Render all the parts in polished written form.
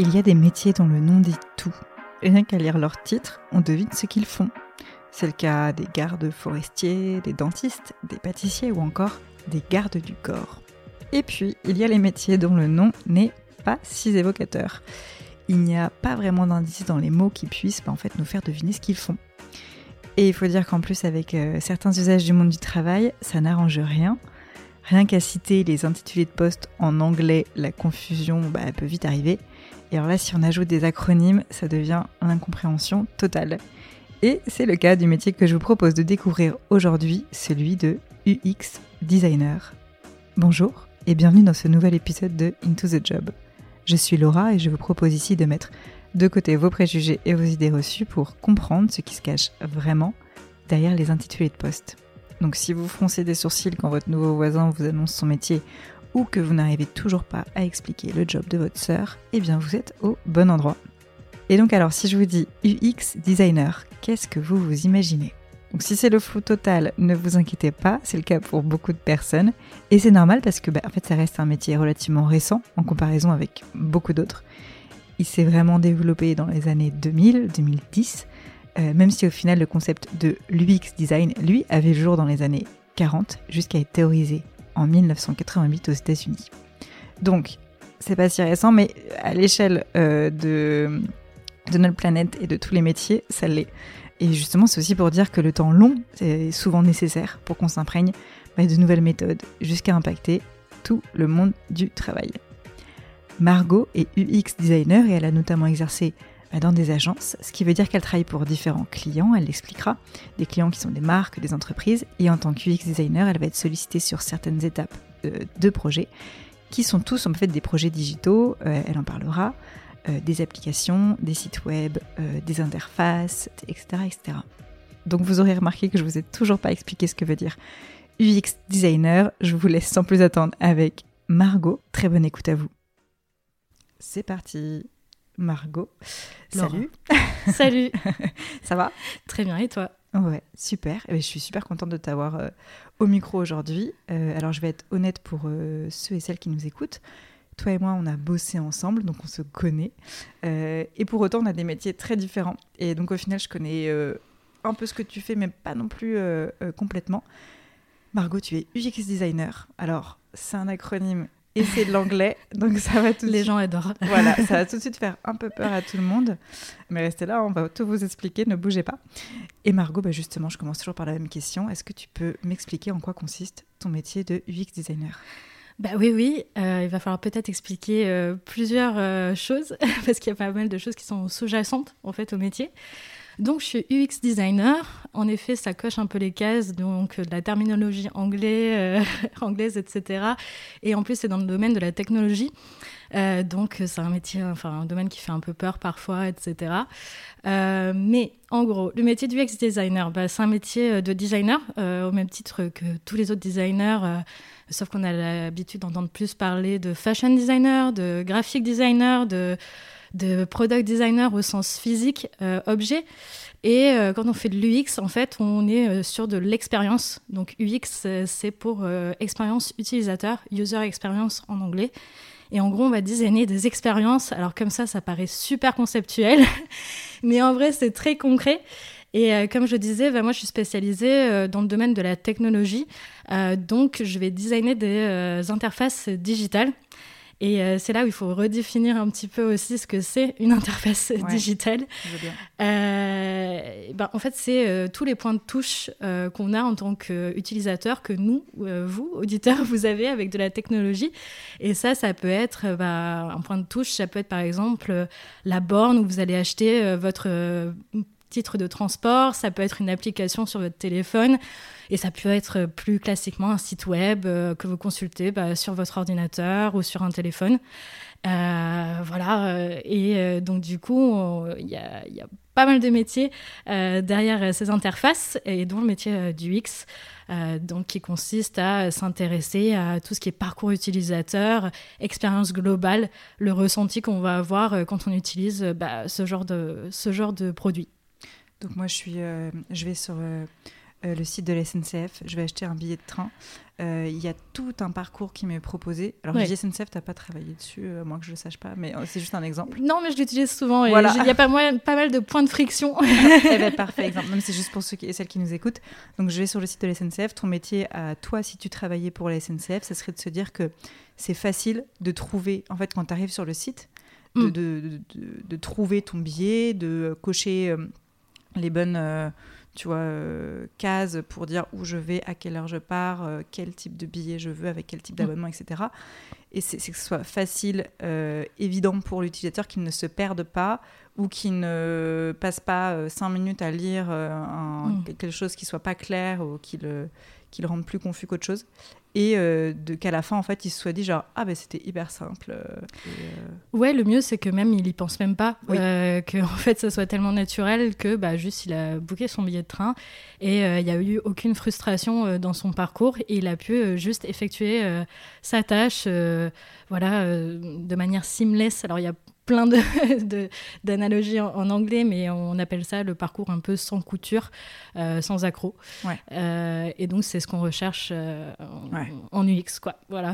Il y a des métiers dont le nom dit tout. Rien qu'à lire leur titre, on devine ce qu'ils font. C'est le cas des gardes forestiers, des dentistes, des pâtissiers ou encore des gardes du corps. Et puis, il y a les métiers dont le nom n'est pas si évocateur. Il n'y a pas vraiment d'indices dans les mots qui puissent nous faire deviner ce qu'ils font. Et il faut dire qu'en plus, avec certains usages du monde du travail, ça n'arrange rien. Rien qu'à citer les intitulés de poste en anglais, la confusion elle peut vite arriver. Et alors là, si on ajoute des acronymes, ça devient l'incompréhension totale. Et c'est le cas du métier que je vous propose de découvrir aujourd'hui, celui de UX Designer. Bonjour et bienvenue dans ce nouvel épisode de Into the Job. Je suis Laura et je vous propose ici de mettre de côté vos préjugés et vos idées reçues pour comprendre ce qui se cache vraiment derrière les intitulés de poste. Donc si vous froncez des sourcils quand votre nouveau voisin vous annonce son métier ou que vous n'arrivez toujours pas à expliquer le job de votre sœur, eh bien vous êtes au bon endroit. Et donc alors si je vous dis UX Designer, qu'est-ce que vous vous imaginez ? Donc si c'est le flou total, ne vous inquiétez pas, c'est le cas pour beaucoup de personnes. Et c'est normal parce que en fait ça reste un métier relativement récent en comparaison avec beaucoup d'autres. Il s'est vraiment développé dans les années 2000-2010, même si au final le concept de l'UX Design, lui, avait le jour dans les années 40 jusqu'à être théorisé en 1988 aux États-Unis. Donc, c'est pas si récent, mais à l'échelle de notre planète et de tous les métiers, ça l'est. Et justement, c'est aussi pour dire que le temps long, c'est souvent nécessaire pour qu'on s'imprègne de nouvelles méthodes, jusqu'à impacter tout le monde du travail. Margot est UX designer et elle a notamment exercé dans des agences, ce qui veut dire qu'elle travaille pour différents clients, elle l'expliquera, des clients qui sont des marques, des entreprises, et en tant qu'UX designer, elle va être sollicitée sur certaines étapes de projets, qui sont tous en fait des projets digitaux, elle en parlera, des applications, des sites web, des interfaces, etc., etc. Donc vous aurez remarqué que je vous ai toujours pas expliqué ce que veut dire UX designer, je vous laisse sans plus attendre avec Margot, très bonne écoute à vous. C'est parti. Margot, salut. Salut. Ça va ? Très bien, et toi ? Ouais, super. Je suis super contente de t'avoir au micro aujourd'hui. Alors, je vais être honnête pour ceux et celles qui nous écoutent. Toi et moi, on a bossé ensemble, donc on se connaît. Et pour autant, on a des métiers très différents. Et donc, au final, je connais un peu ce que tu fais, mais pas non plus complètement. Margot, tu es UX designer. Alors, c'est un acronyme et c'est de l'anglais, donc ça va tout de suite... Les gens adorent. Voilà, ça va tout de suite faire un peu peur à tout le monde. Mais restez là, on va tout vous expliquer, ne bougez pas. Et Margot, justement, je commence toujours par la même question. Est-ce que tu peux m'expliquer en quoi consiste ton métier de UX designer ? Oui, il va falloir peut-être expliquer plusieurs choses, parce qu'il y a pas mal de choses qui sont sous-jacentes en fait, au métier. Donc, je suis UX designer. En effet, ça coche un peu les cases, donc de la terminologie anglaise, etc. Et en plus, c'est dans le domaine de la technologie. Donc, c'est un métier, un domaine qui fait un peu peur parfois, etc. Mais en gros, le métier du UX designer, c'est un métier de designer, au même titre que tous les autres designers, sauf qu'on a l'habitude d'entendre plus parler de fashion designer, de graphic designer, de product designer au sens physique, objet. Et quand on fait de l'UX, en fait, on est sur de l'expérience. Donc UX, c'est pour expérience utilisateur, user experience en anglais. Et en gros, on va designer des expériences. Alors comme ça paraît super conceptuel, mais en vrai, c'est très concret. Et comme je disais, moi, je suis spécialisée dans le domaine de la technologie. Donc, je vais designer des interfaces digitales. Et c'est là où il faut redéfinir un petit peu aussi ce que c'est une interface digitale. Je veux bien. En fait, c'est tous les points de touche qu'on a en tant qu'utilisateur, que nous, vous, auditeurs, vous avez avec de la technologie. Et ça peut être un point de touche. Ça peut être par exemple la borne où vous allez acheter votre titre de transport. Ça peut être une application sur votre téléphone. Et ça peut être plus classiquement un site web que vous consultez sur votre ordinateur ou sur un téléphone. Et donc du coup, il y a pas mal de métiers derrière ces interfaces, et dont le métier du UX, donc qui consiste à s'intéresser à tout ce qui est parcours utilisateur, expérience globale, le ressenti qu'on va avoir quand on utilise ce genre de produit. Donc moi, je vais sur le site de la SNCF, je vais acheter un billet de train. Il y a tout un parcours qui m'est proposé. Alors, Ouais. je dis SNCF, tu n'as pas travaillé dessus, à moins que je ne le sache pas, mais c'est juste un exemple. Non, mais je l'utilise souvent et Voilà. il y a pas mal de points de friction. Eh ben, parfait exemple, même c'est juste pour ceux et celles qui nous écoutent. Donc je vais sur le site de la SNCF. Ton métier à toi, si tu travaillais pour la SNCF, ça serait de se dire que c'est facile de trouver, en fait, quand tu arrives sur le site, de trouver ton billet, de cocher les bonnes cases pour dire où je vais, à quelle heure je pars, quel type de billet je veux, avec quel type d'abonnement, etc. Et c'est que ce soit facile, évident pour l'utilisateur, qu'il ne se perde pas ou qu'il ne passe pas 5 minutes à lire quelque chose qui ne soit pas clair ou qui le rende plus confus qu'autre chose. Et qu'à la fin, en fait, il se soit dit genre « Ah, ben c'était hyper simple. » Ouais, le mieux, c'est que même, il y pense même pas. Oui. Que, en fait, ça soit tellement naturel que juste, il a booké son billet de train et il n'y a eu aucune frustration dans son parcours. Et il a pu juste effectuer sa tâche de manière seamless. Alors, il y a plein d'analogies en anglais, mais on appelle ça le parcours un peu sans couture, sans accroc. Ouais. Et donc, c'est ce qu'on recherche en UX, quoi. Voilà.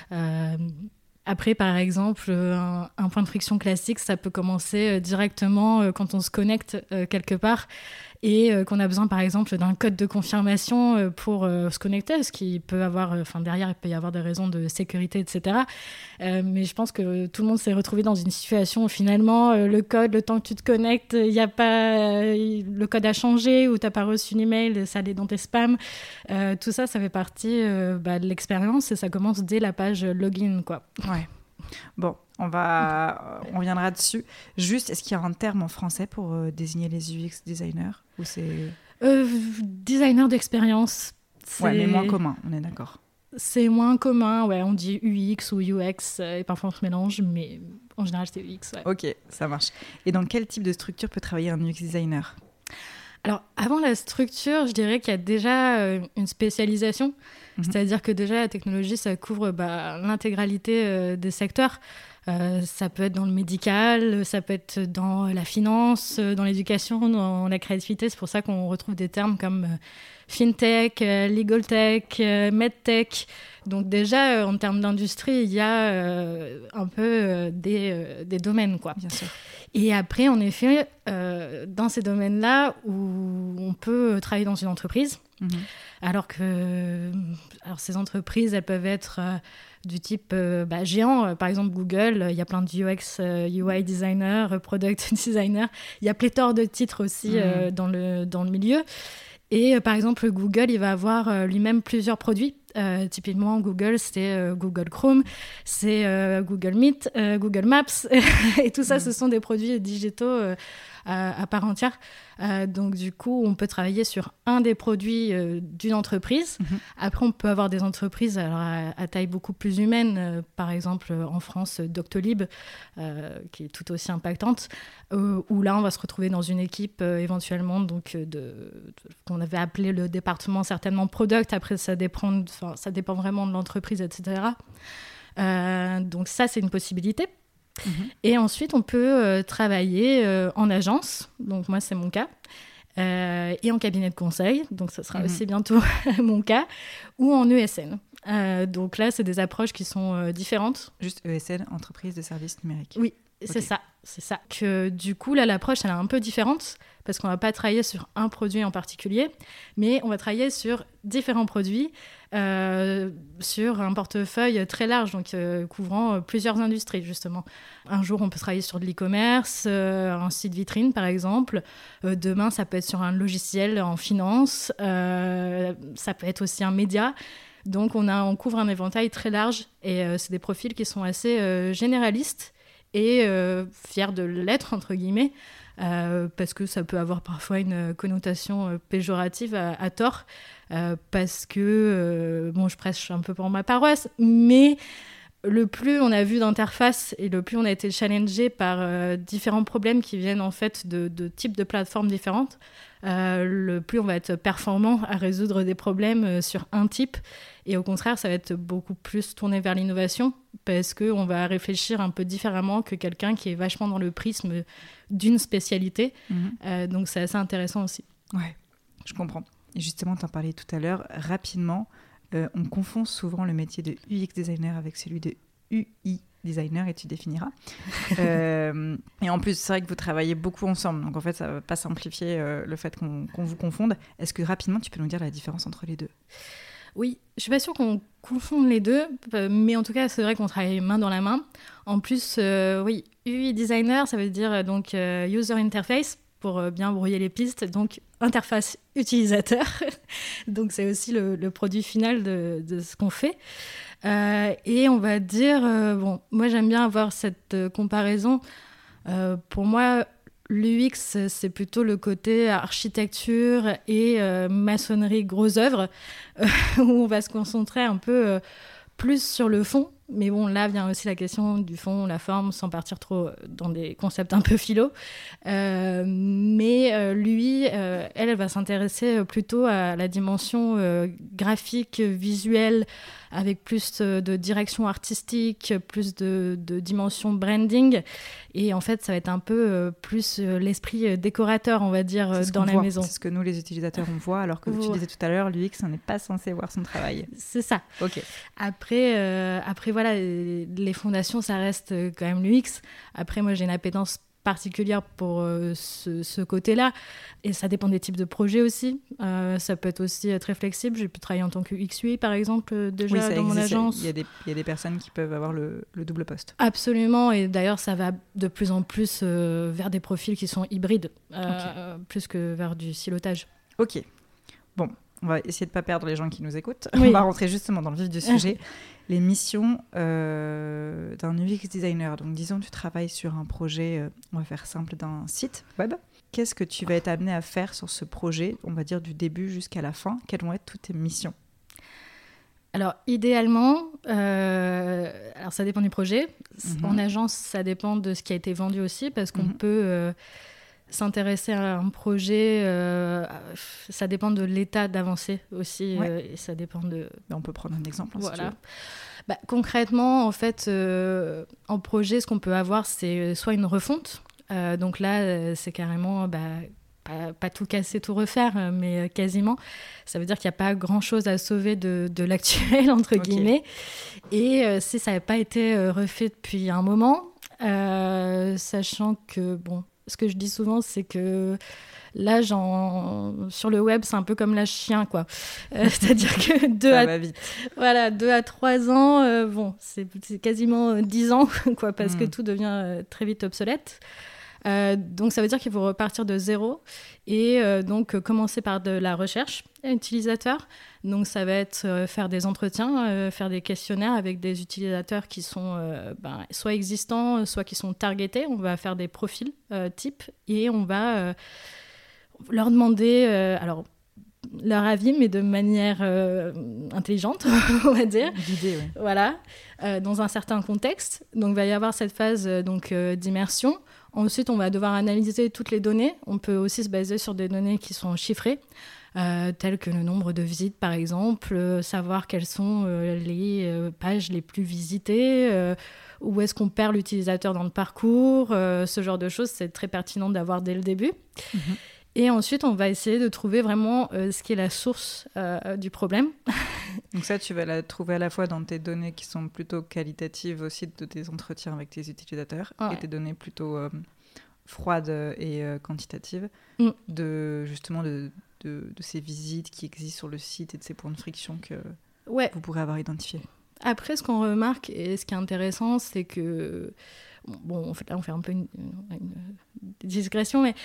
Après, par exemple, un point de friction classique, ça peut commencer directement quand on se connecte quelque part et qu'on a besoin, par exemple, d'un code de confirmation pour se connecter, ce qui peut avoir, derrière, il peut y avoir des raisons de sécurité, etc. Mais je pense que tout le monde s'est retrouvé dans une situation où finalement, le code, le temps que tu te connectes, le code a changé ou tu n'as pas reçu une email, ça allait dans tes spams. Tout ça, ça fait partie de l'expérience et ça commence dès la page login, quoi. Ouais. Bon, on viendra dessus. Juste, est-ce qu'il y a un terme en français pour désigner les UX designers ou c'est... Designer d'expérience. Ouais, mais moins commun, on est d'accord. C'est moins commun, ouais, on dit UX ou UX, et parfois on se mélange, mais en général c'est UX. Ouais. Ok, ça marche. Et dans quel type de structure peut travailler un UX designer ? Alors, avant la structure, je dirais qu'il y a déjà une spécialisation. C'est-à-dire que déjà, la technologie, ça couvre l'intégralité des secteurs. Ça peut être dans le médical, ça peut être dans la finance, dans l'éducation, dans la créativité. C'est pour ça qu'on retrouve des termes comme fintech, legal tech, medtech. Donc déjà, en termes d'industrie, il y a un peu des domaines, quoi. Bien sûr. Et après, en effet, dans ces domaines-là où on peut travailler dans une entreprise, alors ces entreprises, elles peuvent être du type géant. Par exemple, Google, il y a plein de UX, UI designer, product designer. Il y a pléthore de titres aussi dans le milieu. Et par exemple, Google, il va avoir lui-même plusieurs produits. Typiquement, Google, c'est Google Chrome, c'est Google Meet, Google Maps. Et tout ça, ce sont des produits digitaux à part entière. Donc, du coup, on peut travailler sur un des produits d'une entreprise. Après, on peut avoir des entreprises à taille beaucoup plus humaine. Par exemple, en France, Doctolib, qui est tout aussi impactante, où là, on va se retrouver dans une équipe éventuellement qu'on avait appelé le département certainement product. Après, ça dépend vraiment de l'entreprise, etc. Donc ça, c'est une possibilité. Et ensuite, on peut travailler en agence. Donc moi, c'est mon cas. Et en cabinet de conseil. Donc ça sera aussi bientôt mon cas. Ou en ESN. Donc là, c'est des approches qui sont différentes. Juste ESN, entreprise de services numériques. Oui. C'est ça. Que du coup, là, l'approche, elle est un peu différente parce qu'on ne va pas travailler sur un produit en particulier, mais on va travailler sur différents produits, sur un portefeuille très large, donc couvrant plusieurs industries, justement. Un jour, on peut travailler sur de l'e-commerce, un site vitrine, par exemple. Demain, ça peut être sur un logiciel en finance. Ça peut être aussi un média. Donc, on couvre un éventail très large et c'est des profils qui sont assez généralistes et fier de l'être, entre guillemets, parce que ça peut avoir parfois une connotation péjorative à tort, parce que, je prêche un peu pour ma paroisse, mais le plus on a vu d'interfaces et le plus on a été challengé par différents problèmes qui viennent en fait de types de plateformes différentes, le plus on va être performant à résoudre des problèmes sur un type. Et au contraire, ça va être beaucoup plus tourné vers l'innovation parce qu'on va réfléchir un peu différemment que quelqu'un qui est vachement dans le prisme d'une spécialité. Donc, c'est assez intéressant aussi. Ouais, je comprends. et justement, tu en parlais tout à l'heure, rapidement, on confond souvent le métier de UX designer avec celui de UI designer, et tu définiras. Et en plus, c'est vrai que vous travaillez beaucoup ensemble, donc en fait, ça ne va pas simplifier le fait qu'on vous confonde. Est-ce que rapidement, tu peux nous dire la différence entre les deux ? Oui, je suis pas sûre qu'on confonde les deux, mais en tout cas, c'est vrai qu'on travaille main dans la main. En plus, oui, UI designer, ça veut dire donc user interface, pour bien brouiller les pistes, donc interface utilisateur. Donc c'est aussi le produit final de ce qu'on fait. Et on va dire, bon, moi j'aime bien avoir cette comparaison. Pour moi, l'UX, c'est plutôt le côté architecture et maçonnerie gros œuvre, où on va se concentrer un peu plus sur le fond. Mais bon, là vient aussi la question du fond, la forme, sans partir trop dans des concepts un peu philo. Mais lui, elle va s'intéresser plutôt à la dimension graphique, visuelle, avec plus de direction artistique, plus de dimension branding. Et en fait, ça va être un peu plus l'esprit décorateur, on va dire, dans la maison. C'est ce que nous, les utilisateurs, on voit, alors que tu disais tout à l'heure, l'UX, on n'est pas censé voir son travail. C'est ça. Ok. Après, voilà, les fondations, ça reste quand même l'UX. Après, moi, j'ai une appétence particulière pour ce côté-là. Et ça dépend des types de projets aussi. Ça peut être aussi très flexible. J'ai pu travailler en tant que UX/UI, par exemple, déjà dans mon agence. Il y a des personnes qui peuvent avoir le double poste. Absolument. Et d'ailleurs, ça va de plus en plus vers des profils qui sont hybrides, plus que vers du silotage. Ok. Bon, on va essayer de ne pas perdre les gens qui nous écoutent. Oui. On va rentrer justement dans le vif du sujet. Les missions d'un UX designer. Donc, disons, tu travailles sur un projet, on va faire simple, d'un site web. Qu'est-ce que tu vas être amené à faire sur ce projet, on va dire du début jusqu'à la fin ? Quelles vont être toutes tes missions ? Alors, idéalement, alors ça dépend du projet. En agence, ça dépend de ce qui a été vendu aussi, parce qu'on peut s'intéresser à un projet. Ça dépend de l'état d'avancée aussi. Et ça dépend de... On peut prendre un exemple. Voilà. Si tu veux. Concrètement, en fait, en projet, ce qu'on peut avoir, c'est soit une refonte. Donc là, c'est carrément... pas tout casser, tout refaire, mais quasiment. Ça veut dire qu'il n'y a pas grand-chose à sauver de l'actuel, entre guillemets. Et si ça n'avait pas été refait depuis un moment, sachant que, bon, ce que je dis souvent, c'est que l'âge sur le web, c'est un peu comme l'âge chien, quoi. C'est-à-dire que 2 à 3 ans, bon, c'est quasiment 10 ans, quoi, parce que tout devient très vite obsolète. Donc ça veut dire qu'il faut repartir de zéro et donc commencer par de la recherche utilisateur. Donc ça va être faire des entretiens, faire des questionnaires avec des utilisateurs qui sont soit existants, soit qui sont targetés. On va faire des profils types et on va leur demander alors leur avis, mais de manière intelligente, on va dire. Guidée, oui. Voilà, dans un certain contexte. Donc il va y avoir cette phase d'immersion. Ensuite, on va devoir analyser toutes les données. On peut aussi se baser sur des données qui sont chiffrées, telles que le nombre de visites, par exemple, savoir quelles sont les pages les plus visitées, où est-ce qu'on perd l'utilisateur dans le parcours, ce genre de choses, c'est très pertinent d'avoir dès le début. Et ensuite, on va essayer de trouver vraiment ce qui est la source du problème. Donc ça, tu vas la trouver à la fois dans tes données qui sont plutôt qualitatives aussi de tes entretiens avec tes utilisateurs et tes données plutôt froides et quantitatives de ces visites qui existent sur le site et de ces points de friction que vous pourrez avoir identifiés. Après, ce qu'on remarque et ce qui est intéressant, c'est que... Bon, on fait un peu une digression, mais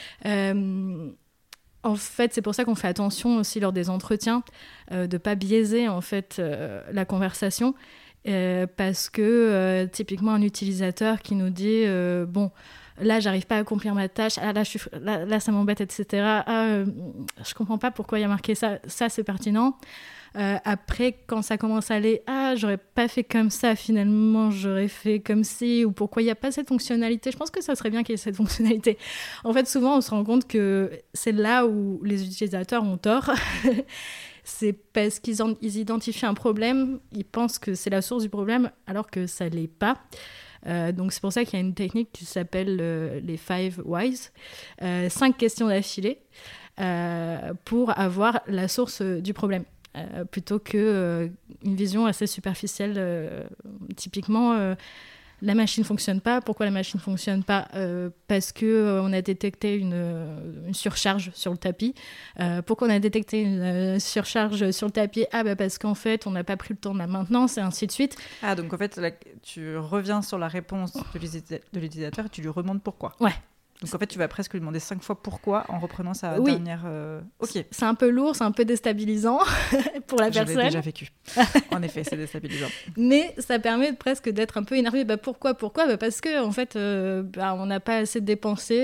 en fait, c'est pour ça qu'on fait attention aussi lors des entretiens de ne pas biaiser en fait, la conversation, parce que typiquement un utilisateur qui nous dit bon, là, j'arrive pas à accomplir ma tâche, là ça m'embête, etc. Je comprends pas pourquoi il y a marqué ça, c'est pertinent. Après, quand ça commence à aller, j'aurais pas fait comme ça, finalement, j'aurais fait comme ci, ou pourquoi il n'y a pas cette fonctionnalité. Je pense que ça serait bien qu'il y ait cette fonctionnalité. En fait, souvent, on se rend compte que c'est là où les utilisateurs ont tort. C'est parce qu'ils identifient un problème, ils pensent que c'est la source du problème, alors que ça l'est pas. Donc c'est pour ça qu'il y a une technique qui s'appelle les 5 whys, 5 questions d'affilée. pour avoir la source du problème. Plutôt qu'une vision assez superficielle. Typiquement, la machine ne fonctionne pas. Pourquoi la machine ne fonctionne pas ? Parce qu'on a détecté une surcharge sur le tapis. Pourquoi on a détecté une surcharge sur le tapis ? Parce qu'en fait, on n'a pas pris le temps de la maintenance, et ainsi de suite. Donc en fait, là, tu reviens sur la réponse de l'utilisateur et tu lui redemandes pourquoi. Ouais. Donc en fait, tu vas presque lui demander 5 fois pourquoi en reprenant sa dernière... Ok. C'est un peu lourd, c'est un peu déstabilisant pour la personne. Je l'ai déjà vécu. En effet, c'est déstabilisant. Mais ça permet presque d'être un peu énervé. Pourquoi ? Parce que en fait, on n'a pas assez dépensé,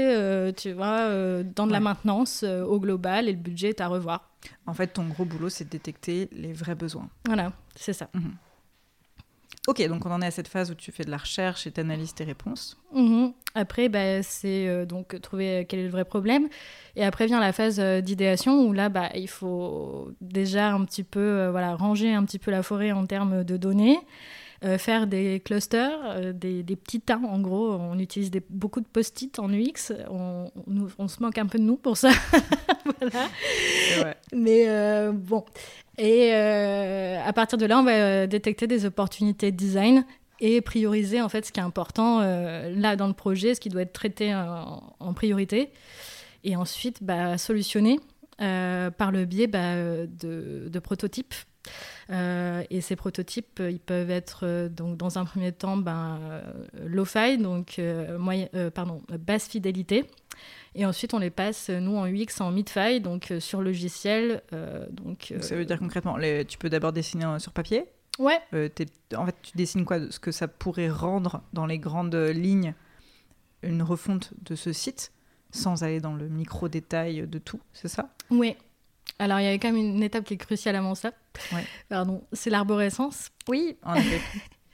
dans de la maintenance au global, et le budget est à revoir. En fait, ton gros boulot, c'est de détecter les vrais besoins. Voilà, c'est ça. Mm-hmm. Ok, donc on en est à cette phase où tu fais de la recherche et tu analyses tes réponses. Après, c'est donc trouver quel est le vrai problème. Et après vient la phase d'idéation où là, il faut déjà un petit peu ranger un petit peu la forêt en termes de données, faire des clusters, des petits tas en gros. On utilise beaucoup de post-it en UX. On se moque un peu de nous pour ça. Voilà. Ouais. Mais bon... Et à partir de là, on va détecter des opportunités de design et prioriser en fait ce qui est important là dans le projet, ce qui doit être traité en priorité. Et ensuite, solutionner par le biais de prototypes. Et ces prototypes, ils peuvent être donc dans un premier temps low-fi, donc basse fidélité. Et ensuite, on les passe, nous, en UX, en mid-fi, donc sur logiciel. Donc, ça veut dire concrètement, tu peux d'abord dessiner sur papier. Ouais. En fait, tu dessines quoi ? Ce que ça pourrait rendre dans les grandes lignes une refonte de ce site, sans aller dans le micro-détail de tout, c'est ça ? Oui. Alors, il y a quand même une étape qui est cruciale avant ça. Ouais. Pardon, c'est l'arborescence. Oui, en effet.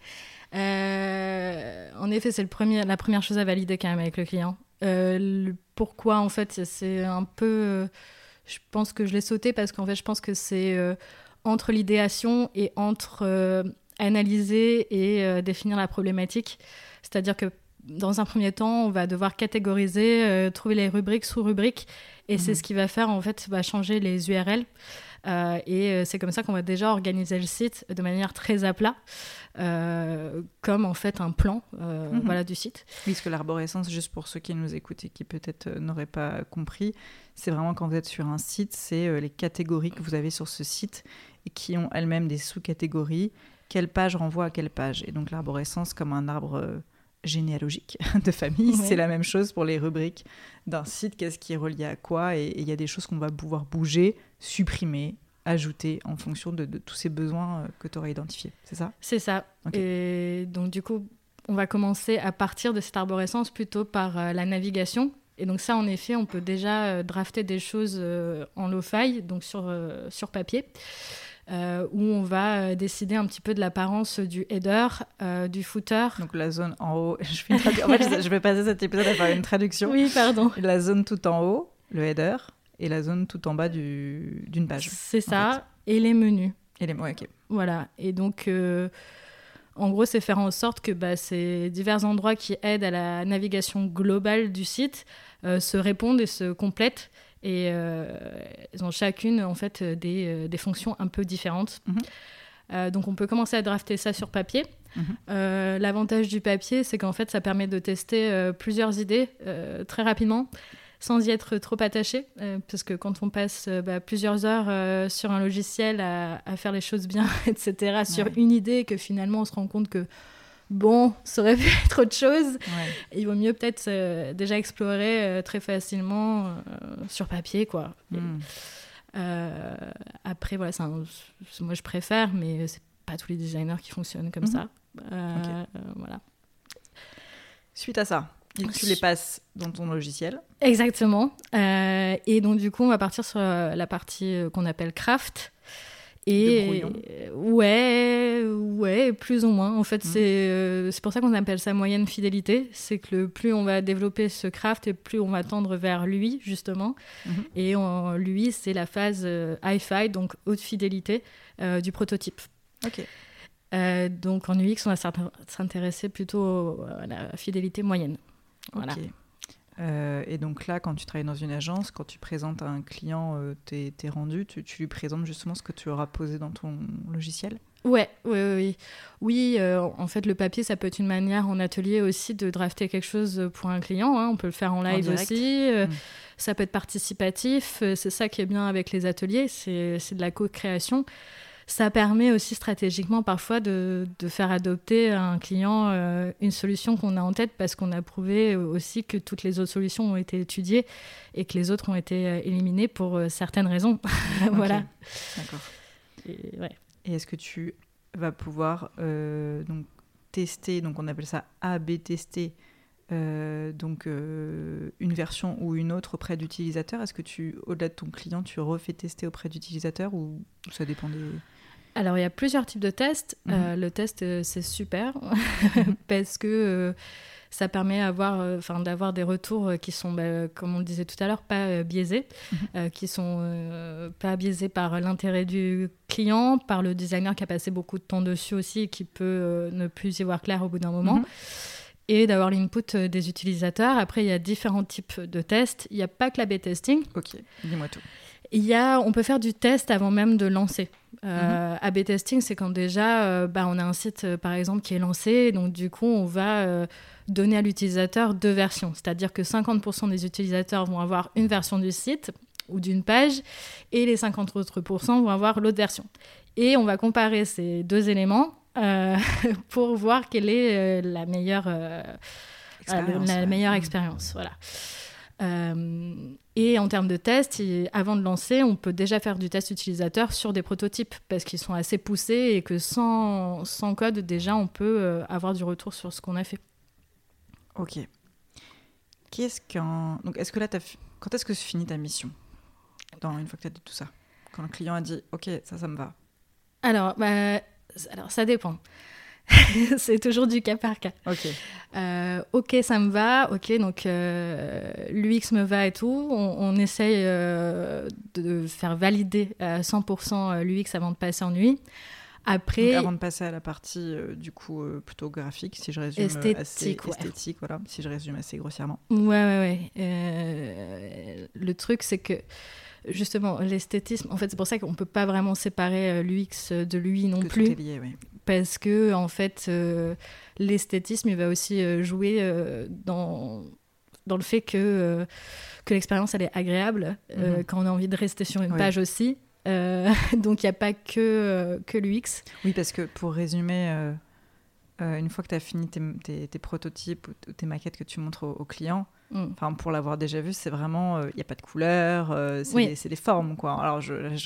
En effet, c'est la première chose à valider quand même avec le client. Pourquoi, en fait, c'est un peu... je pense que je l'ai sauté parce qu'en fait, je pense que c'est entre l'idéation et entre analyser et définir la problématique. C'est-à-dire que dans un premier temps, on va devoir catégoriser, trouver les rubriques, sous-rubriques, et c'est ce qui va faire, en fait, va changer les URL. Et c'est comme ça qu'on va déjà organiser le site de manière très à plat, comme en fait un plan du site. Oui, parce que l'arborescence, juste pour ceux qui nous écoutent et qui peut-être n'auraient pas compris, c'est vraiment quand vous êtes sur un site, c'est les catégories que vous avez sur ce site et qui ont elles-mêmes des sous-catégories. Quelle page renvoie à quelle page ? Et donc l'arborescence, comme un arbre généalogique de famille, c'est la même chose pour les rubriques d'un site. Qu'est-ce qui est relié à quoi ? Et il y a des choses qu'on va pouvoir bouger, supprimer, ajouter en fonction de tous ces besoins que tu aurais identifiés. C'est ça ? C'est ça. Okay. Et donc du coup, on va commencer à partir de cette arborescence plutôt par la navigation. Et donc ça, en effet, on peut déjà drafter des choses en lo-fi, donc sur papier. Où on va décider un petit peu de l'apparence du header, du footer. Donc la zone en haut, je vais passer cet épisode à faire une traduction. Oui, pardon. La zone tout en haut, le header, et la zone tout en bas d'une page. C'est ça, et les menus. Ouais, ok. Voilà, et donc en gros, c'est faire en sorte que ces divers endroits qui aident à la navigation globale du site se répondent et se complètent. Et elles ont chacune en fait des fonctions un peu différentes. Donc on peut commencer à drafter ça sur papier. L'avantage du papier, c'est qu'en fait ça permet de tester plusieurs idées très rapidement sans y être trop attaché, parce que quand on passe plusieurs heures sur un logiciel à faire les choses bien, etc., sur une idée, que finalement on se rend compte que bon, ça aurait pu être autre chose. Il vaut mieux peut-être déjà explorer très facilement sur papier, quoi. Après, voilà, moi je préfère, mais c'est pas tous les designers qui fonctionnent comme ça. Voilà. Suite à ça, tu les passes dans ton logiciel. Exactement. Et donc du coup, on va partir sur la partie qu'on appelle craft. Et ouais, plus ou moins. En fait, c'est pour ça qu'on appelle ça moyenne fidélité. C'est que plus on va développer ce craft, et plus on va tendre vers l'UI, justement. Et l'UI, c'est la phase hi-fi, donc haute fidélité du prototype. Ok. Donc en UX, on va s'intéresser plutôt à la fidélité moyenne. Voilà. Okay. Et donc là, quand tu travailles dans une agence, quand tu présentes à un client tes rendus, tu lui présentes justement ce que tu auras posé dans ton logiciel ? Oui, en fait, le papier, ça peut être une manière en atelier aussi de drafter quelque chose pour un client. Hein. On peut le faire en live aussi. Ça peut être participatif. C'est ça qui est bien avec les ateliers, c'est de la co-création. Ça permet aussi stratégiquement parfois de faire adopter à un client une solution qu'on a en tête parce qu'on a prouvé aussi que toutes les autres solutions ont été étudiées et que les autres ont été éliminées pour certaines raisons. Voilà. D'accord. Ouais. Et est-ce que tu vas pouvoir donc tester, donc on appelle ça A/B tester, une version ou une autre auprès d'utilisateurs ? Est-ce que au-delà de ton client, tu refais tester auprès d'utilisateurs ou ça dépend des... Alors, il y a plusieurs types de tests. Le test, c'est super parce que ça permet d'avoir des retours qui sont, comme on le disait tout à l'heure, pas biaisés, qui sont pas biaisés par l'intérêt du client, par le designer qui a passé beaucoup de temps dessus aussi et qui peut ne plus y voir clair au bout d'un moment. Et d'avoir l'input des utilisateurs. Après, il y a différents types de tests. Il n'y a pas que l'A/B testing. Ok, dis-moi tout. On peut faire du test avant même de lancer. A/B testing, c'est quand déjà on a un site, par exemple, qui est lancé. Donc, du coup, on va donner à l'utilisateur 2 versions. C'est-à-dire que 50% des utilisateurs vont avoir une version du site ou d'une page et les 50 autres % vont avoir l'autre version. Et on va comparer ces 2 éléments pour voir quelle est la meilleure expérience. Voilà. Et en termes de test, avant de lancer, on peut déjà faire du test utilisateur sur des prototypes parce qu'ils sont assez poussés et que sans code, déjà, on peut avoir du retour sur ce qu'on a fait. Ok. Donc, quand est-ce que se finit ta mission une fois que tu as dit tout ça ? Quand le client a dit « Ok, ça me va ». Alors, ça dépend. C'est toujours du cas par cas. Ok, ça me va. Ok, donc l'UX me va et tout. On essaye de faire valider à 100% l'UX avant de passer en UI. Après, donc avant de passer à la partie plutôt graphique, si je résume esthétique, voilà, si je résume assez grossièrement. Ouais. Le truc, c'est que justement, l'esthétisme, en fait, c'est pour ça qu'on ne peut pas vraiment séparer l'UX de l'UI non plus. Tout est lié, oui. Parce que, en fait, l'esthétisme, il va aussi jouer dans le fait que l'expérience, elle est agréable, quand on a envie de rester sur une page aussi. Donc, il n'y a pas que l'UX. Oui, parce que pour résumer, une fois que tu as fini tes prototypes ou tes maquettes que tu montres au client, pour l'avoir déjà vu, c'est vraiment, il n'y a pas de couleur, c'est des formes, quoi. Alors,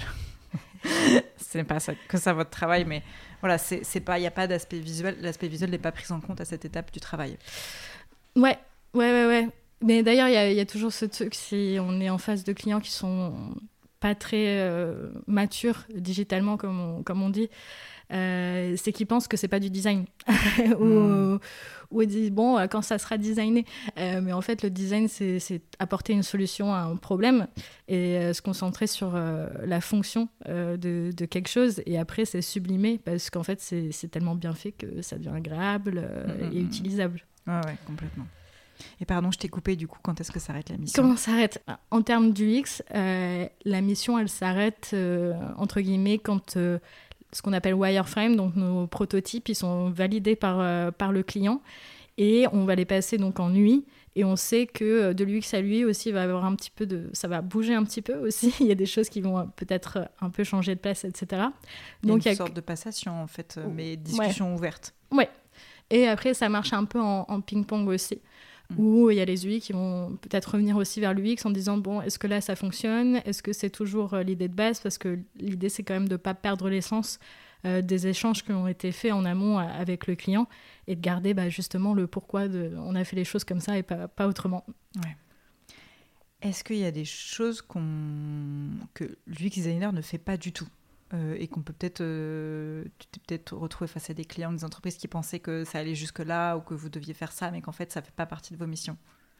ce n'est pas que ça votre travail, mais voilà, il n'y a pas d'aspect visuel. L'aspect visuel n'est pas pris en compte à cette étape du travail. Ouais. Mais d'ailleurs, il y a toujours ce truc, si on est en face de clients qui sont pas très matures digitalement, comme on dit, c'est qu'ils pensent que c'est pas du design. Ou ils disent, bon, quand ça sera designé. Mais en fait, le design, c'est apporter une solution à un problème et se concentrer sur la fonction de quelque chose. Et après, c'est sublimer parce qu'en fait, c'est tellement bien fait que ça devient agréable et utilisable. Ouais, complètement. Et pardon, je t'ai coupé, du coup, quand est-ce que s'arrête la mission ? Comment s'arrête ? En termes d'UX, la mission, elle s'arrête, entre guillemets, quand ce qu'on appelle wireframe, donc nos prototypes, ils sont validés par le client et on va les passer donc en UI. Et on sait que de l'UX à l'UI aussi, il va y avoir un petit peu ça va bouger un petit peu aussi. Il y a des choses qui vont peut-être un peu changer de place, etc. Donc, il y a une sorte de passation, en fait, mais discussion ouverte. Ouais. Et après, ça marche un peu en ping-pong aussi. Où il y a les UI qui vont peut-être revenir aussi vers l'UX en disant, bon, est-ce que là, ça fonctionne ? Est-ce que c'est toujours l'idée de base ? Parce que l'idée, c'est quand même de ne pas perdre l'essence des échanges qui ont été faits en amont avec le client et de garder justement le pourquoi on a fait les choses comme ça et pas autrement. Ouais. Est-ce qu'il y a des choses que l'UX designer ne fait pas du tout et qu'on peut peut-être, tu t'es peut-être retrouvé face à des clients, des entreprises qui pensaient que ça allait jusque-là ou que vous deviez faire ça, mais qu'en fait, ça ne fait pas partie de vos missions ?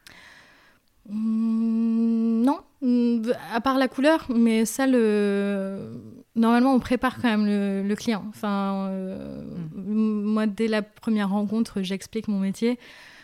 Non, à part la couleur, mais ça, normalement, on prépare quand même le client. Moi, dès la première rencontre, j'explique mon métier.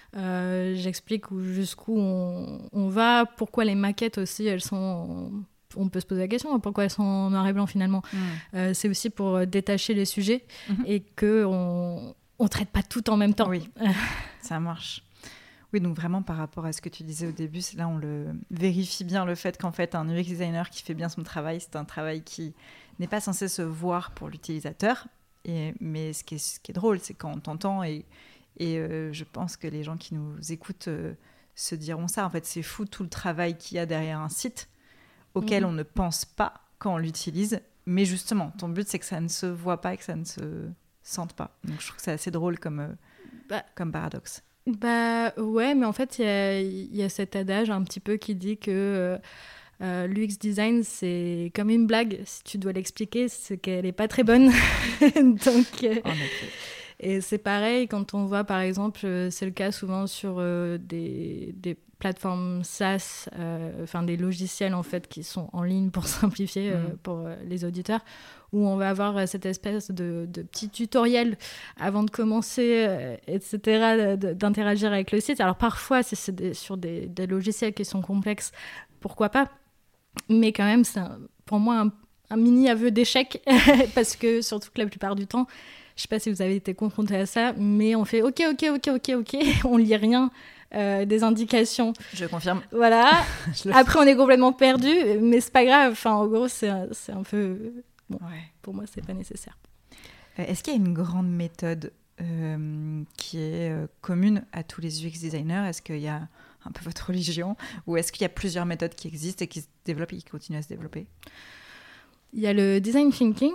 J'explique jusqu'où on va, pourquoi les maquettes aussi, elles sont... On peut se poser la question, pourquoi elles sont en noir et blanc finalement. C'est aussi pour détacher les sujets et qu'on ne traite pas tout en même temps. Oui, ça marche. Oui, donc vraiment par rapport à ce que tu disais au début, là on le vérifie bien, le fait qu'en fait un UX designer qui fait bien son travail, c'est un travail qui n'est pas censé se voir pour l'utilisateur. Mais ce qui est drôle, c'est quand on t'entend et je pense que les gens qui nous écoutent se diront ça. En fait, c'est fou tout le travail qu'il y a derrière un site auquel on ne pense pas quand on l'utilise. Mais justement, ton but, c'est que ça ne se voit pas et que ça ne se sente pas. Donc je trouve que c'est assez drôle comme paradoxe. Bah ouais, mais en fait, il y a cet adage un petit peu qui dit que l'UX design, c'est comme une blague. Si tu dois l'expliquer, c'est qu'elle n'est pas très bonne. Donc, en effet. Et c'est pareil quand on voit, par exemple, c'est le cas souvent sur des plateformes SaaS, enfin des logiciels en fait qui sont en ligne pour simplifier pour les auditeurs, où on va avoir cette espèce de petit tutoriel avant de commencer, etc., d'interagir avec le site. Alors parfois, c'est sur des logiciels qui sont complexes, pourquoi pas, mais quand même, c'est pour moi un mini aveu d'échec, parce que surtout que la plupart du temps, je ne sais pas si vous avez été confronté à ça, mais on fait OK, on lit rien. Des indications. Je confirme. Voilà. Après, on est complètement perdu, mais c'est pas grave. Enfin, en gros, c'est un peu... Bon, pour moi, c'est pas nécessaire. Est-ce qu'il y a une grande méthode qui est commune à tous les UX designers ? Est-ce qu'il y a un peu votre religion ? Ou est-ce qu'il y a plusieurs méthodes qui existent et qui se développent et qui continuent à se développer ? Il y a le design thinking.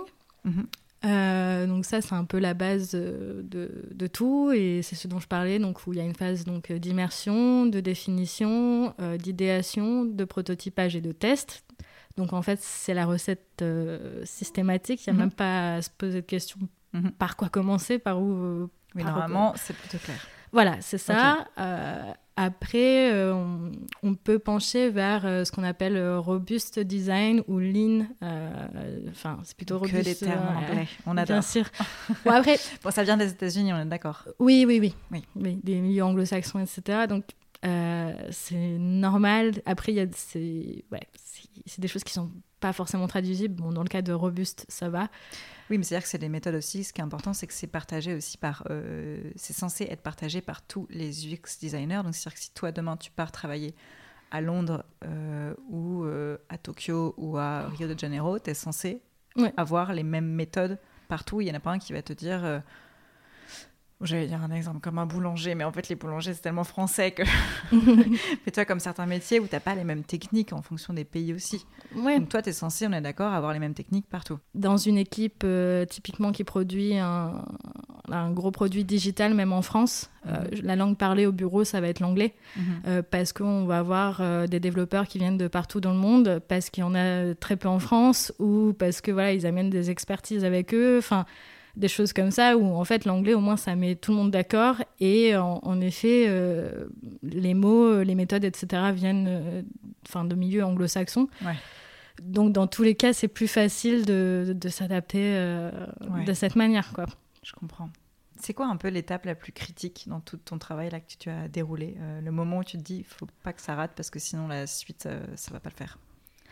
Donc ça, c'est un peu la base de tout, et c'est ce dont je parlais, donc où il y a une phase donc, d'immersion, de définition, d'idéation, de prototypage et de test. Donc en fait, c'est la recette systématique, il n'y a même pas à se poser de questions par quoi commencer, par où... Oui, normalement, c'est plutôt clair. Voilà, c'est ça. Okay. Après, on peut pencher vers ce qu'on appelle robuste design ou lean. Enfin, c'est plutôt robuste. Que des termes en anglais, on adore. Bien sûr. Bon, après, bon, ça vient des États-Unis, on est d'accord. Oui, des milieux anglo-saxons, etc. Donc, c'est normal. Après, c'est des choses qui ne sont pas forcément traduisibles. Bon, dans le cas de robuste, ça va. Oui, mais c'est-à-dire que c'est des méthodes aussi. Ce qui est important, c'est que c'est partagé aussi c'est censé être partagé par tous les UX designers. Donc, c'est-à-dire que si toi, demain, tu pars travailler à Londres ou à Tokyo ou à Rio de Janeiro, tu es censé avoir les mêmes méthodes partout. Il n'y en a pas un qui va te dire... J'allais dire un exemple comme un boulanger, mais en fait, les boulangers, c'est tellement français que... Mais toi, comme certains métiers où tu n'as pas les mêmes techniques en fonction des pays aussi. Ouais. Donc toi, tu es censé, on est d'accord, avoir les mêmes techniques partout. Dans une équipe typiquement qui produit un gros produit digital, même en France, la langue parlée au bureau, ça va être l'anglais. Parce qu'on va avoir des développeurs qui viennent de partout dans le monde, parce qu'il y en a très peu en France, ou parce que voilà, ils amènent des expertises avec eux. Enfin... des choses comme ça, où en fait l'anglais au moins ça met tout le monde d'accord, et en effet les mots, les méthodes, etc. viennent de milieux anglo-saxons. Donc dans tous les cas c'est plus facile de s'adapter de cette manière, quoi. Je comprends. C'est quoi un peu l'étape la plus critique dans tout ton travail là, que tu as déroulé, le moment où tu te dis il faut pas que ça rate parce que sinon la suite ça va pas le faire?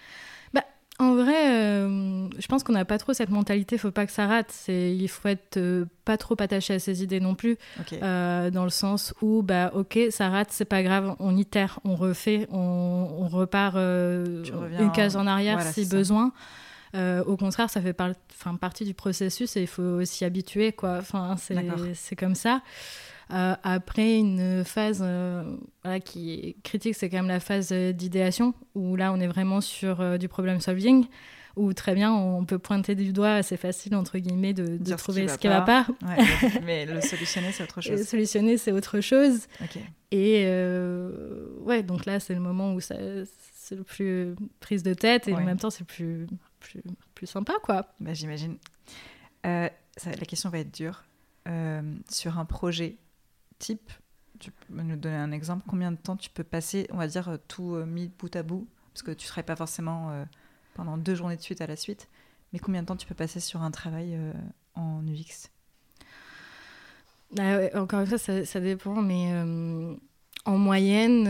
En vrai, je pense qu'on n'a pas trop cette mentalité, faut pas que ça rate. Il faut être pas trop attaché à ses idées non plus, dans le sens où, ok, ça rate, c'est pas grave, on itère, on refait, on repart une case en arrière si besoin. Au contraire, ça fait partie du processus et il faut s'y habituer, quoi. Enfin, c'est comme ça. Après, une phase qui est critique, c'est quand même la phase d'idéation, où là, on est vraiment sur du problem solving, où très bien, on peut pointer du doigt, c'est facile, entre guillemets, de trouver ce qui ne va pas. Ouais, mais le solutionner, c'est autre chose. Le solutionner, c'est autre chose. Okay. Et donc là, c'est le moment où c'est le plus prise de tête, et en même temps, c'est plus sympa, quoi. Bah, j'imagine. La question va être dure. Sur un projet type, tu peux nous donner un exemple, combien de temps tu peux passer, on va dire, tout mis bout à bout, parce que tu ne travailles pas forcément pendant 2 journées de suite à la suite, mais combien de temps tu peux passer sur un travail en UX? Ah ouais, encore une fois, ça dépend, mais en moyenne,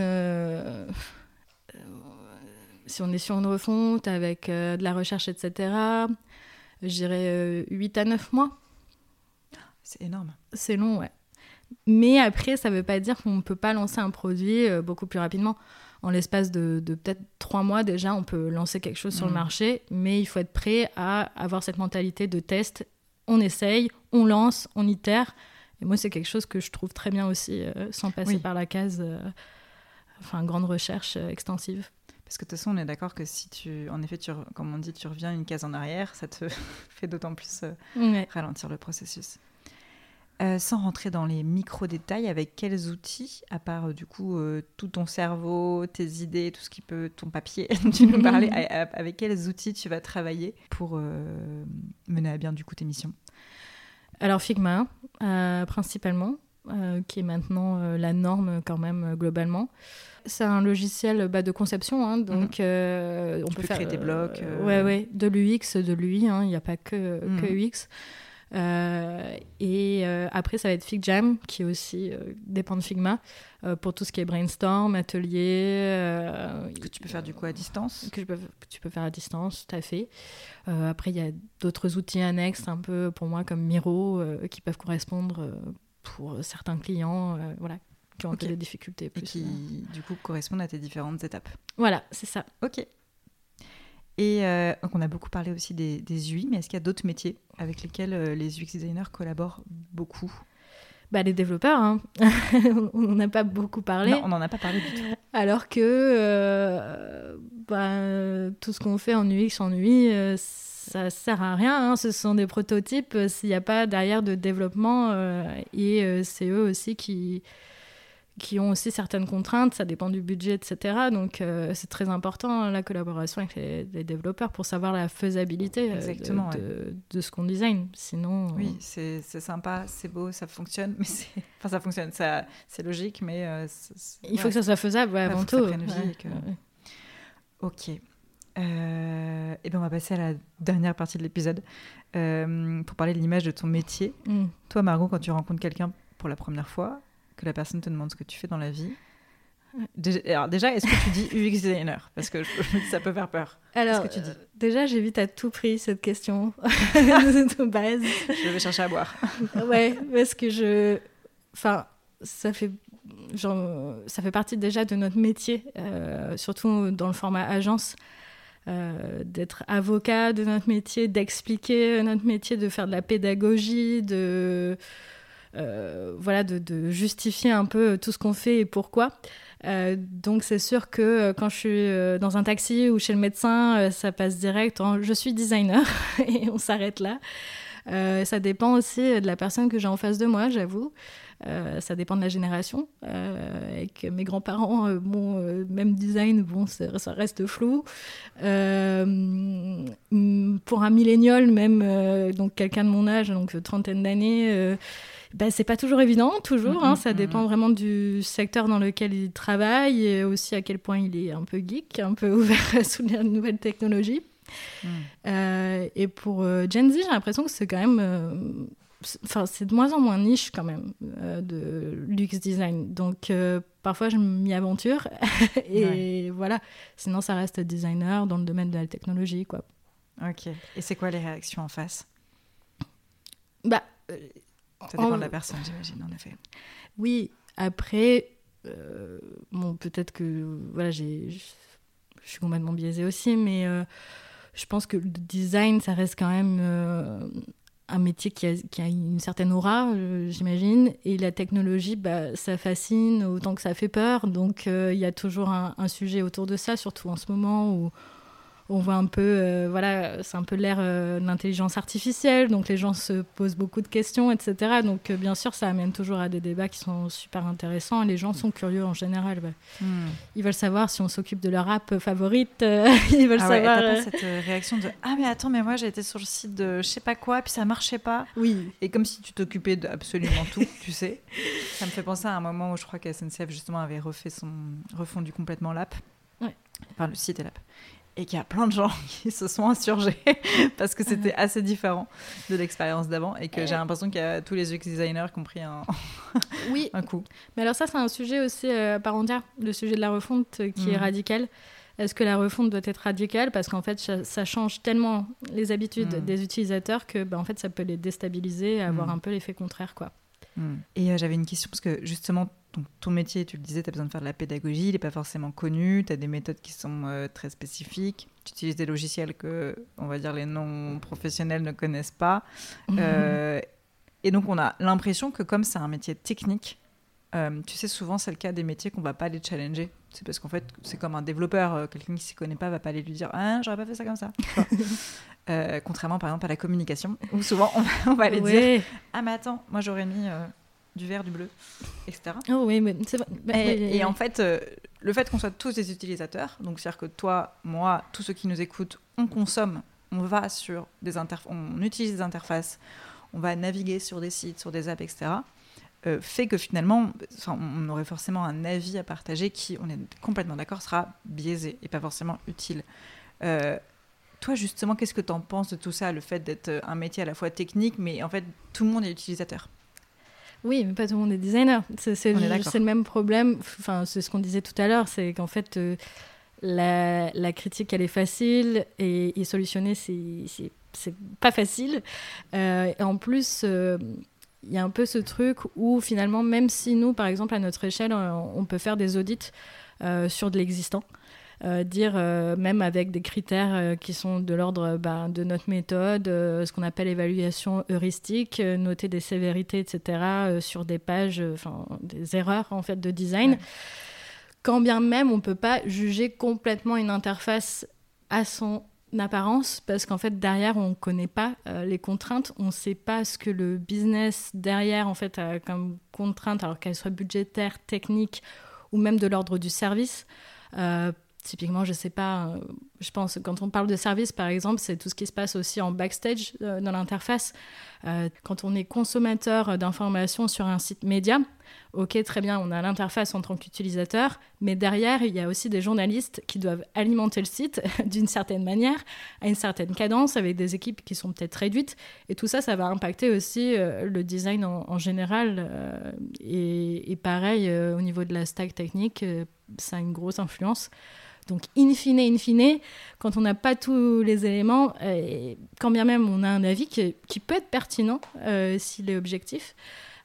si on est sur une refonte avec de la recherche, etc., je dirais 8 à 9 mois. C'est énorme. C'est long, ouais. Mais après, ça ne veut pas dire qu'on ne peut pas lancer un produit beaucoup plus rapidement. En l'espace de peut-être 3 mois, déjà, on peut lancer quelque chose sur le marché, mais il faut être prêt à avoir cette mentalité de test. On essaye, on lance, on itère. Et moi, c'est quelque chose que je trouve très bien aussi, sans passer par la case, grande recherche extensive. Parce que de toute façon, on est d'accord que si comme on dit, tu reviens une case en arrière, ça te fait d'autant plus ralentir le processus. Sans rentrer dans les micro-détails, avec quels outils, à part du coup tout ton cerveau, tes idées, tout ce qui peut, ton papier, tu nous parlais, avec quels outils tu vas travailler pour mener à bien du coup tes missions? Alors Figma, principalement, qui est maintenant la norme quand même globalement. C'est un logiciel de conception, hein, donc on peut faire créer des blocs. De l'UX, de l'UI, hein, il n'y a pas que UX. Après, ça va être FigJam, qui aussi dépend de Figma, pour tout ce qui est brainstorm, atelier. Que tu peux faire du coup à distance. Que tu peux faire à distance, tout à fait. Après, il y a d'autres outils annexes, un peu pour moi, comme Miro, qui peuvent correspondre pour certains clients qui ont des difficultés. Plus, et qui, du coup, correspondent à tes différentes étapes. Voilà, c'est ça. Ok. Et donc on a beaucoup parlé aussi des UI, mais est-ce qu'il y a d'autres métiers avec lesquels les UX designers collaborent beaucoup? Les développeurs, hein. On n'en a pas beaucoup parlé. Non, on n'en a pas parlé du tout. Alors que tout ce qu'on fait en UX, en UI, ça sert à rien, hein. Ce sont des prototypes s'il n'y a pas derrière de développement. Et c'est eux aussi qui ont aussi certaines contraintes, ça dépend du budget, etc. Donc, c'est très important, la collaboration avec les développeurs pour savoir la faisabilité de ce qu'on design. Sinon, oui, c'est sympa, c'est beau, ça fonctionne, mais ça fonctionne, c'est logique, mais... il faut que ça soit faisable, avant tout. Ça prenne vie. Ok. Et bien, on va passer à la dernière partie de l'épisode pour parler de l'image de ton métier. Toi, Margot, quand tu rencontres quelqu'un pour la première fois, que la personne te demande ce que tu fais dans la vie. Alors déjà, est-ce que tu dis UX designer? Parce que je me dis ça peut faire peur. Alors, qu'est-ce que tu dis? Déjà, j'évite à tout prix cette question de base. Je vais chercher à boire. Ouais, parce que ça fait partie déjà de notre métier, surtout dans le format agence, d'être avocat de notre métier, d'expliquer notre métier, de faire de la pédagogie, de justifier un peu tout ce qu'on fait et pourquoi. Donc c'est sûr que quand je suis dans un taxi ou chez le médecin, ça passe direct en « je suis designer » et on s'arrête là. Ça dépend aussi de la personne que j'ai en face de moi, j'avoue. Ça dépend de la génération. Avec mes grands-parents, même design, ça reste flou. Pour un millénial, même, donc quelqu'un de mon âge, donc trentaine d'années... c'est pas toujours évident, ça dépend vraiment du secteur dans lequel il travaille et aussi à quel point il est un peu geek, un peu ouvert à les nouvelles technologies. Et pour Gen Z, j'ai l'impression que c'est quand même... c'est de moins en moins niche quand même, de l'UX design. Donc parfois, je m'y aventure et voilà. Sinon, ça reste designer dans le domaine de la technologie, quoi. Ok. Et c'est quoi les réactions en face? Ça dépend de la personne, j'imagine, en effet. Oui, après, peut-être que je suis complètement biaisée aussi, mais je pense que le design, ça reste quand même un métier qui a une certaine aura, j'imagine, et la technologie, ça fascine autant que ça fait peur, donc il y a toujours un sujet autour de ça, surtout en ce moment où on voit un peu, c'est un peu l'ère de l'intelligence artificielle, donc les gens se posent beaucoup de questions, etc. Donc bien sûr, ça amène toujours à des débats qui sont super intéressants, et les gens sont curieux en général. Ils veulent savoir si on s'occupe de leur app favorite, ils veulent savoir... T'as pas cette réaction de « Ah mais attends, mais moi j'ai été sur le site de je sais pas quoi, puis ça marchait pas ». Oui. Et comme si tu t'occupais d'absolument tout, tu sais. Ça me fait penser à un moment où je crois que SNCF justement avait refondu complètement l'app. Ouais. Enfin le site et l'app. et qu'il y a plein de gens qui se sont insurgés parce que c'était assez différent de l'expérience d'avant et que j'ai l'impression qu'il y a tous les UX designers qui ont pris oui. un coup. Mais alors ça, c'est un sujet aussi à part entière, le sujet de la refonte qui est radical. Est-ce que la refonte doit être radicale ? Parce qu'en fait, ça change tellement les habitudes des utilisateurs que en fait, ça peut les déstabiliser et avoir un peu l'effet contraire, quoi. Et j'avais une question parce que justement, ton métier, tu le disais, tu as besoin de faire de la pédagogie, il n'est pas forcément connu, tu as des méthodes qui sont très spécifiques, tu utilises des logiciels que, on va dire, les non-professionnels ne connaissent pas. Et donc, on a l'impression que comme c'est un métier technique, tu sais, souvent, c'est le cas des métiers qu'on ne va pas aller challenger. C'est parce qu'en fait, c'est comme un développeur, quelqu'un qui ne s'y connaît pas ne va pas aller lui dire « Ah, j'aurais pas fait ça comme ça ». Contrairement, par exemple, à la communication, où souvent, on va aller dire « Ah, mais attends, moi, j'aurais mis du vert, du bleu, etc. » Oh oui, mais c'est vrai. Et en fait, le fait qu'on soit tous des utilisateurs, donc c'est-à-dire que toi, moi, tous ceux qui nous écoutent, on consomme, on va sur on utilise des interfaces, on va naviguer sur des sites, sur des apps, etc., fait que finalement, on aurait forcément un avis à partager qui, on est complètement d'accord, sera biaisé et pas forcément utile. Toi, justement, qu'est-ce que tu en penses de tout ça, le fait d'être un métier à la fois technique, mais en fait, tout le monde est utilisateur? Oui, mais pas tout le monde est designer. C'est le même problème. Enfin, c'est ce qu'on disait tout à l'heure, c'est qu'en fait, la critique, elle est facile et solutionner, c'est pas facile. Et en plus... il y a un peu ce truc où finalement, même si nous, par exemple, à notre échelle, on peut faire des audits sur de l'existant, même avec des critères qui sont de l'ordre de notre méthode, ce qu'on appelle évaluation heuristique, noter des sévérités, etc., sur des pages, des erreurs en fait, de design. Ouais. Quand bien même, on ne peut pas juger complètement une interface à son apparence, parce qu'en fait derrière on connaît pas les contraintes, on sait pas ce que le business derrière en fait a comme contrainte, alors qu'elle soit budgétaire, technique ou même de l'ordre du service. Typiquement, je sais pas, je pense quand on parle de service par exemple, c'est tout ce qui se passe aussi en backstage dans l'interface. Quand on est consommateur d'informations sur un site média, ok, très bien, on a l'interface en tant qu'utilisateur, mais derrière, il y a aussi des journalistes qui doivent alimenter le site d'une certaine manière, à une certaine cadence, avec des équipes qui sont peut-être réduites. Et tout ça, ça va impacter aussi le design en général. Et pareil, au niveau de la stack technique, ça a une grosse influence. Donc, in fine, quand on n'a pas tous les éléments, quand bien même on a un avis qui peut être pertinent s'il est objectif,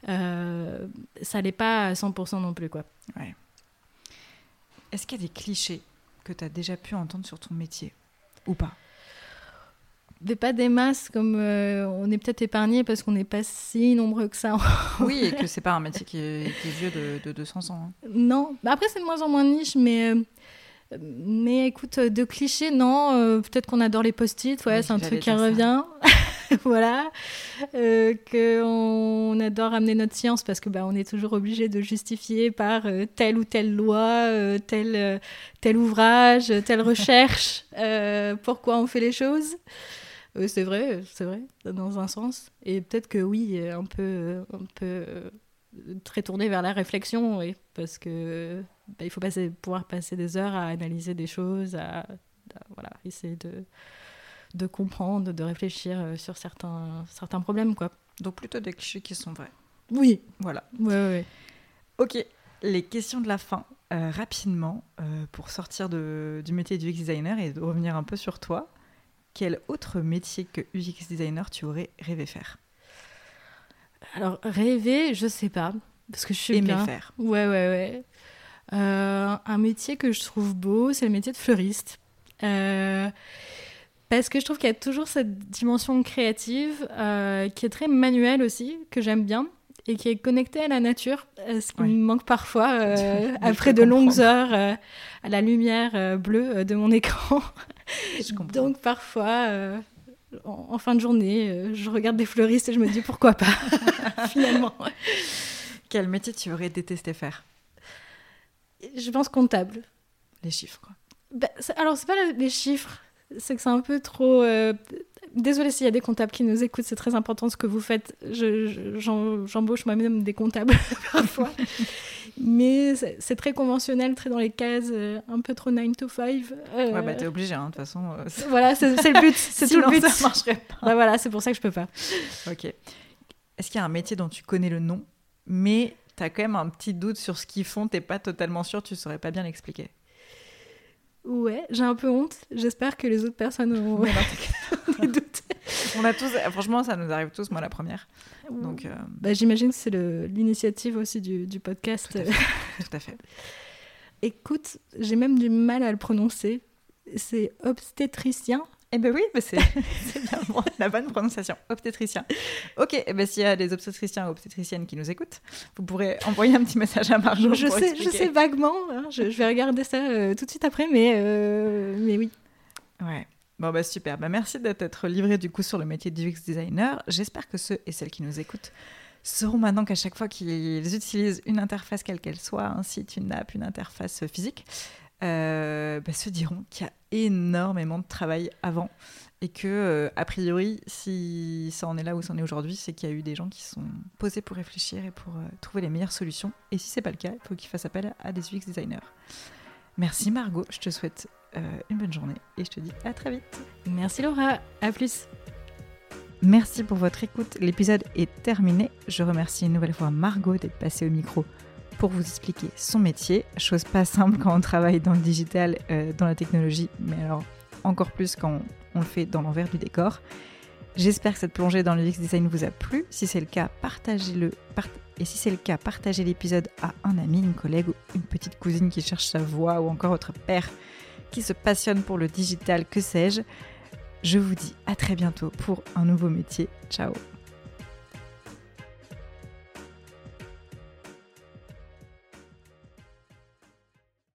ça l'est pas à 100% non plus, quoi. Ouais. Est-ce qu'il y a des clichés que tu as déjà pu entendre sur ton métier ou pas? Mais pas des masses, comme on est peut-être épargné parce qu'on n'est pas si nombreux que ça. Oui, et que c'est pas un métier qui est vieux de 200 ans. Hein. Non, après c'est de moins en moins niche, mais écoute, de clichés, non. Peut-être qu'on adore les post-it, ouais, oui, c'est un truc qui revient. Voilà, qu'on adore amener notre science parce que on est toujours obligé de justifier par telle ou telle loi, tel ouvrage, telle recherche, pourquoi on fait les choses. C'est vrai, dans un sens. Et peut-être que oui, un peu très tourné vers la réflexion, oui, parce que il faut pouvoir passer des heures à analyser des choses, à voilà, essayer de comprendre, de réfléchir sur certains problèmes, quoi. Donc plutôt des clichés qui sont vrais. Oui. Voilà. Ouais. Ok, les questions de la fin. Rapidement, pour sortir du métier du UX designer et de revenir un peu sur toi, quel autre métier que UX designer tu aurais rêvé faire? Alors, rêver, je sais pas, parce que je suis Aimer faire. Ouais. Un métier que je trouve beau, c'est le métier de fleuriste. Parce que je trouve qu'il y a toujours cette dimension créative qui est très manuelle aussi, que j'aime bien, et qui est connectée à la nature, ce qui me manque parfois après de longues heures à la lumière bleue de mon écran. Je comprends. Donc parfois, en fin de journée, je regarde des fleuristes et je me dis pourquoi pas, finalement. Quel métier tu aurais détesté faire? Je pense comptable. Les chiffres, quoi. Alors, c'est pas les chiffres. C'est que c'est un peu trop Désolée s'il y a des comptables qui nous écoutent, c'est très important ce que vous faites. J'embauche moi-même des comptables parfois. Mais c'est très conventionnel, très dans les cases, un peu trop 9 to 5. Ouais, bah t'es obligé, de toute façon. Voilà, c'est le but. C'est tout le but. Ça marcherait pas. Bah voilà, c'est pour ça que je peux pas. Ok. Est-ce qu'il y a un métier dont tu connais le nom, mais t'as quand même un petit doute sur ce qu'ils font, t'es pas totalement sûr, tu saurais pas bien l'expliquer? Ouais, j'ai un peu honte. J'espère que les autres personnes ont des doutes. On a tous, franchement, ça nous arrive tous, moi la première. Donc, bah, j'imagine que c'est l'initiative aussi du podcast. Tout à fait. Écoute, j'ai même du mal à le prononcer. C'est obstétricien. Eh ben oui, mais c'est bien la bonne prononciation, obstétricien. Ok, eh ben s'il y a des obstétriciens ou obstétriciennes qui nous écoutent, vous pourrez envoyer un petit message à Margot. Je sais vaguement, hein, je vais regarder ça tout de suite après, mais oui. Ouais. Bon bah super, bah merci d'être livré du coup sur le métier d'UX designer. J'espère que ceux et celles qui nous écoutent sauront maintenant qu'à chaque fois qu'ils utilisent une interface quelle qu'elle soit, un site, une app, une interface physique, se diront qu'il y a énormément de travail avant et que a priori si ça en est là où ça en est aujourd'hui, c'est qu'il y a eu des gens qui sont posés pour réfléchir et pour trouver les meilleures solutions, et si c'est pas le cas, il faut qu'ils fassent appel à des UX designers. Merci Margot, je te souhaite une bonne journée et je te dis à très vite. Merci Laura, à plus. Merci pour votre écoute, l'épisode est terminé. Je remercie une nouvelle fois Margot d'être passée au micro pour vous expliquer son métier. Chose pas simple quand on travaille dans le digital, dans la technologie, mais alors encore plus quand on le fait dans l'envers du décor. J'espère que cette plongée dans le UX design vous a plu. Si c'est le cas, partagez-le. Et si c'est le cas, partagez l'épisode à un ami, une collègue ou une petite cousine qui cherche sa voie, ou encore votre père qui se passionne pour le digital, que sais-je. Je vous dis à très bientôt pour un nouveau métier. Ciao.